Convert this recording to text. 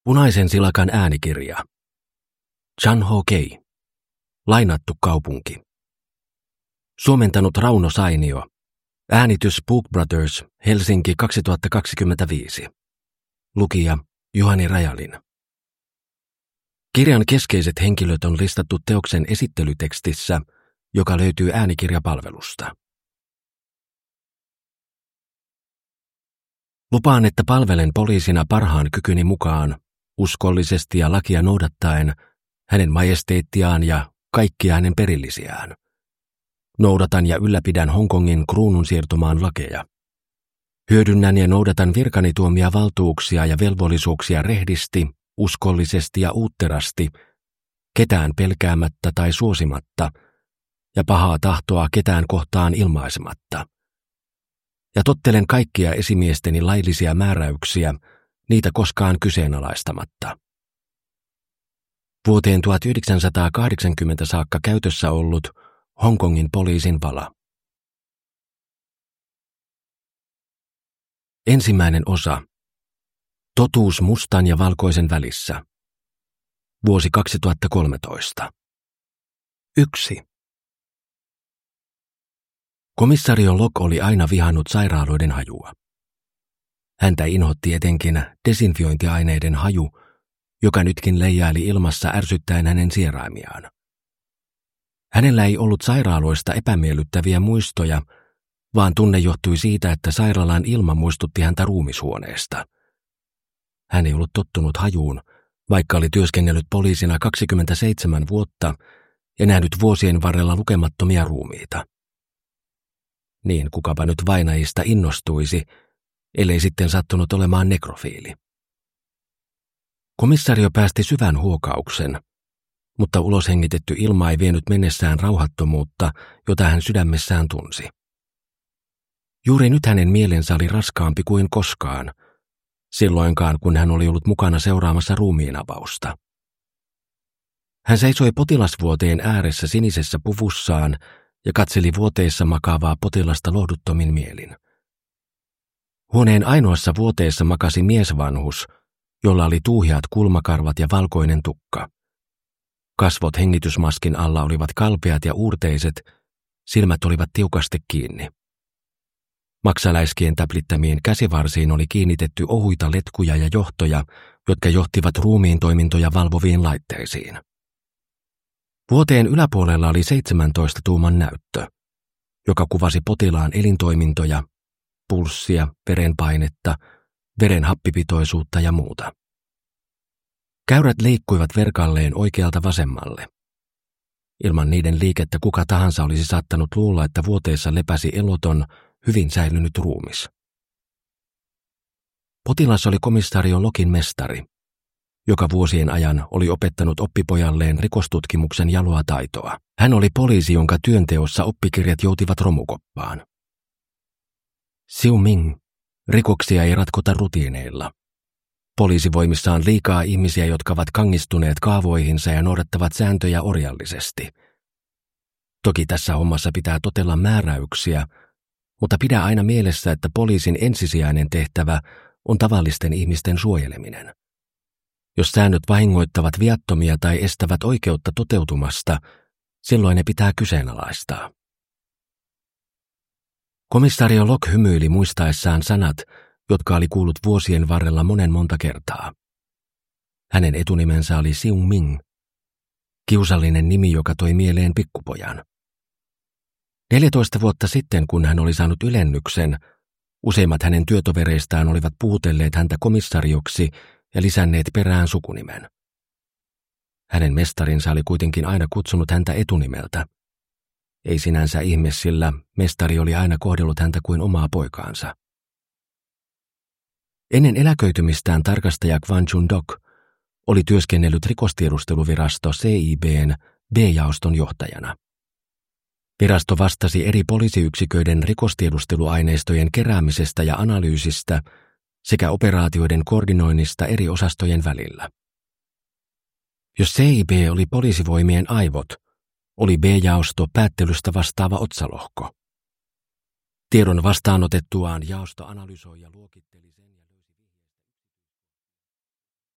Punaisen silakan äänikirja. Chan Ho Kei. Lainattu kaupunki. Suomentanut Rauno Sainio. Äänitys Book Brothers, Helsinki 2025. Lukija Juhani Rajalin. Kirjan keskeiset henkilöt on listattu teoksen esittelytekstissä, joka löytyy äänikirjapalvelusta. Lupaan, että palvelen poliisina parhaan kykyni mukaan, uskollisesti ja lakia noudattaen, hänen majesteettiaan ja kaikkia hänen perillisiään. Noudatan ja ylläpidän Hongkongin kruunun siirtomaan lakeja. Hyödynnän ja noudatan virkani tuomia valtuuksia ja velvollisuuksia rehdisti, uskollisesti ja uutterasti, ketään pelkäämättä tai suosimatta, ja pahaa tahtoa ketään kohtaan ilmaisematta. Ja tottelen kaikkia esimiesteni laillisia määräyksiä, niitä koskaan kyseenalaistamatta. Vuoteen 1980 saakka käytössä ollut Hongkongin poliisin vala. Ensimmäinen osa. Totuus mustan ja valkoisen välissä. Vuosi 2013. 1. Komisario Locke oli aina vihannut sairaaloiden hajua. Häntä inhotti etenkin desinfiointiaineiden haju, joka nytkin leijaili ilmassa ärsyttäen hänen sieraimiaan. Hänellä ei ollut sairaaloista epämiellyttäviä muistoja, vaan tunne johtui siitä, että sairaalan ilma muistutti häntä ruumishuoneesta. Hän ei ollut tottunut hajuun, vaikka oli työskennellyt poliisina 27 vuotta ja nähnyt vuosien varrella lukemattomia ruumiita. Niin kukapa nyt vainajista innostuisi, ellei sitten sattunut olemaan nekrofiili. Komisario päästi syvän huokauksen, mutta ulos hengitetty ilma ei vienyt mennessään rauhattomuutta, jota hän sydämessään tunsi. Juuri nyt hänen mielensä oli raskaampi kuin koskaan, silloinkaan kun hän oli ollut mukana seuraamassa ruumiinavausta. Hän seisoi potilasvuoteen ääressä sinisessä puvussaan ja katseli vuoteessa makaavaa potilasta lohduttomin mielin. Huoneen ainoassa vuoteessa makasi miesvanhus, jolla oli tuuheat kulmakarvat ja valkoinen tukka. Kasvot hengitysmaskin alla olivat kalpeat ja uurteiset, silmät olivat tiukasti kiinni. Maksaläiskien täplittämiin käsivarsiin oli kiinnitetty ohuita letkuja ja johtoja, jotka johtivat ruumiin toimintoja valvoviin laitteisiin. Vuoteen yläpuolella oli 17 tuuman näyttö, joka kuvasi potilaan elintoimintoja, pulssia, verenpainetta, veren happipitoisuutta ja muuta. Käyrät liikkuivat verkalleen oikealta vasemmalle. Ilman niiden liikettä kuka tahansa olisi saattanut luulla, että vuoteessa lepäsi eloton, hyvin säilynyt ruumis. Potilas oli komisario Locken mestari, joka vuosien ajan oli opettanut oppipojalleen rikostutkimuksen jaloa taitoa. Hän oli poliisi, jonka työnteossa oppikirjat joutivat romukoppaan. Siu Ming, rikoksia ei ratkota rutiineilla. Poliisivoimissa on liikaa ihmisiä, jotka ovat kangistuneet kaavoihinsa ja noudattavat sääntöjä orjallisesti. Toki tässä hommassa pitää totella määräyksiä, mutta pidä aina mielessä, että poliisin ensisijainen tehtävä on tavallisten ihmisten suojeleminen. Jos säännöt vahingoittavat viattomia tai estävät oikeutta toteutumasta, silloin ne pitää kyseenalaistaa. Komisario Locke hymyili muistaessaan sanat, jotka oli kuullut vuosien varrella monta kertaa. Hänen etunimensä oli Siu Ming, kiusallinen nimi, joka toi mieleen pikkupojan. 14 vuotta sitten, kun hän oli saanut ylennyksen, useimmat hänen työtovereistaan olivat puhutelleet häntä komissarioksi ja lisänneet perään sukunimen. Hänen mestarinsa oli kuitenkin aina kutsunut häntä etunimeltä. Ei sinänsä ihme, sillä mestari oli aina kohdellut häntä kuin omaa poikaansa. Ennen eläköitymistään tarkastaja Quan Chun-dok oli työskennellyt rikostiedusteluvirasto CIB:n B-jaoston johtajana. Virasto vastasi eri poliisiyksiköiden rikostiedusteluaineistojen keräämisestä ja analyysistä sekä operaatioiden koordinoinnista eri osastojen välillä. Jos CIB oli poliisivoimien aivot, oli B-jaosto päättelystä vastaava otsalohko. Tiedon vastaanotettuaan jaosto analysoi ja luokitteli sen